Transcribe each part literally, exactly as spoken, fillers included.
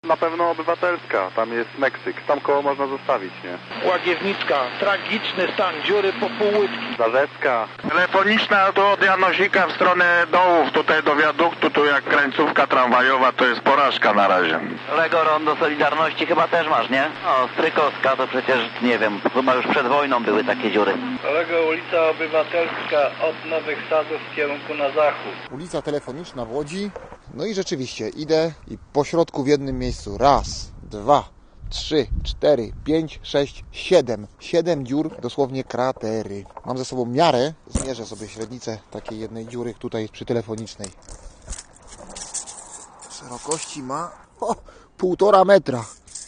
Na pewno Obywatelska, tam jest Meksyk, tam koło można zostawić, nie? Łagiewnicka, tragiczny stan, dziury po pół łydki. Zarzecka. Telefoniczna to od Janosika w stronę dołów, tutaj do wiaduktu, tu jak krańcówka tramwajowa, to jest porażka na razie. Lego Rondo Solidarności chyba też masz, nie? No, Strykowska to przecież, nie wiem, chyba już przed wojną były takie dziury. Lego ulica Obywatelska od Nowych Sadów w kierunku na zachód. Ulica Telefoniczna w Łodzi. No i rzeczywiście idę i po środku w jednym miejscu. Raz, dwa, trzy, cztery, pięć, sześć, siedem. Siedem dziur, dosłownie kratery. Mam ze sobą miarę. Zmierzę sobie średnicę takiej jednej dziury tutaj przy Telefonicznej. Szerokości ma o, półtora metra.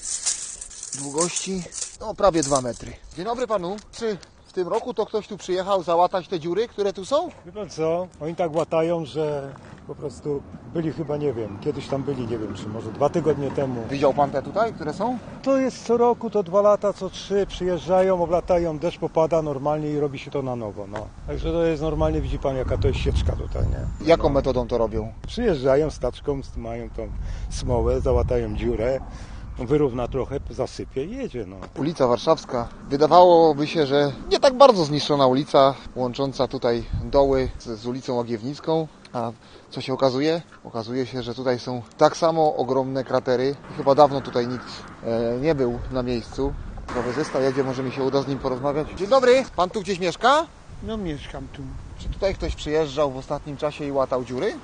Długości no prawie dwa metry. Dzień dobry panu. Czy w tym roku to ktoś tu przyjechał załatać te dziury, które tu są? Wie pan co? Oni tak łatają, że po prostu byli chyba, nie wiem, kiedyś tam byli, nie wiem, czy może dwa tygodnie temu. Widział pan te tutaj, które są? To jest co roku, to dwa lata, co trzy, przyjeżdżają, oblatają, deszcz popada normalnie i robi się to na nowo, no. Także to jest normalnie, widzi pan, jaka to jest sieczka tutaj, nie? Jaką metodą to robią? Przyjeżdżają z taczką, mają tą smołę, załatają dziurę, wyrówna trochę, zasypie i jedzie, no. Ulica Warszawska. Wydawałoby się, że nie tak bardzo zniszczona ulica, łącząca tutaj doły z, z ulicą Łagiewnicką. A co się okazuje? Okazuje się, że tutaj są tak samo ogromne kratery. Chyba dawno tutaj nikt e, nie był na miejscu. Rowerzysta jedzie, może mi się uda z nim porozmawiać. Dzień dobry, pan tu gdzieś mieszka? No mieszkam tu. Czy tutaj ktoś przyjeżdżał w ostatnim czasie i łatał dziury?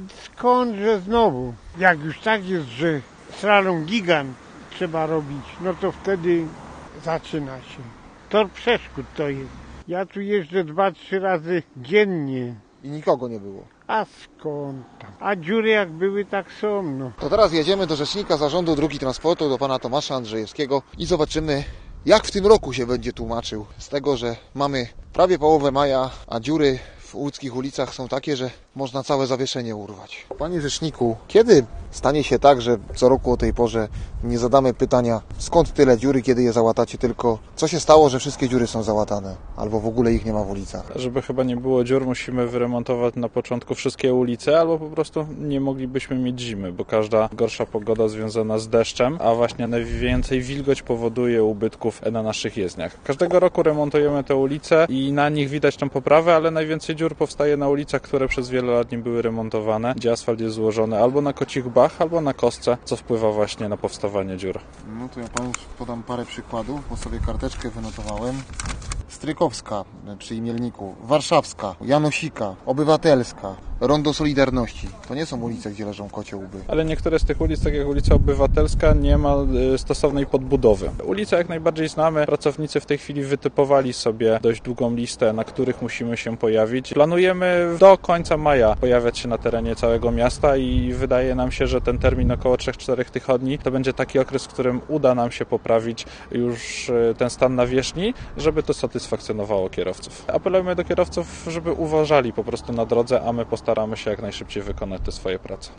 Skądże znowu? Jak już tak jest, że slalom gigant trzeba robić, no to wtedy zaczyna się. Tor przeszkód to jest. Ja tu jeżdżę dwa, trzy razy dziennie. I nikogo nie było. A skąd tam? A dziury jak były, tak są, no. To teraz jedziemy do Rzecznika Zarządu Dróg i Transportu, do pana Tomasza Andrzejewskiego i zobaczymy, jak w tym roku się będzie tłumaczył z tego, że mamy prawie połowę maja, a dziury w łódzkich ulicach są takie, że można całe zawieszenie urwać. Panie Rzeczniku, kiedy stanie się tak, że co roku o tej porze nie zadamy pytania, skąd tyle dziury, kiedy je załatacie, tylko co się stało, że wszystkie dziury są załatane, albo w ogóle ich nie ma w ulicach? Żeby chyba nie było dziur, musimy wyremontować na początku wszystkie ulice, albo po prostu nie moglibyśmy mieć zimy, bo każda gorsza pogoda związana z deszczem, a właśnie najwięcej wilgoć powoduje ubytków na naszych jezdniach. Każdego roku remontujemy te ulice i na nich widać tą poprawę, ale najwięcej dziur powstaje na ulicach, które przez wiele lat nie były remontowane, gdzie asfalt jest złożony albo na kocich bach, albo na kostce, co wpływa właśnie na powstawanie dziur. No to ja panu podam parę przykładów, bo sobie karteczkę wynotowałem. Strykowska przy Imielniku, Warszawska, Janosika, Obywatelska, Rondo Solidarności. To nie są ulice, gdzie leżą kocie łby. Ale niektóre z tych ulic, tak jak ulica Obywatelska, nie ma stosownej podbudowy. Ulice jak najbardziej znamy. Pracownicy w tej chwili wytypowali sobie dość długą listę, na których musimy się pojawić. Planujemy do końca maja pojawiać się na terenie całego miasta i wydaje nam się, że ten termin około trzech czterech tygodni to będzie taki okres, w którym uda nam się poprawić już ten stan nawierzchni, żeby to satysfakcjonowało kierowców. Apelujemy do kierowców, żeby uważali po prostu na drodze, a my postaramy się jak najszybciej wykonać te swoje prace.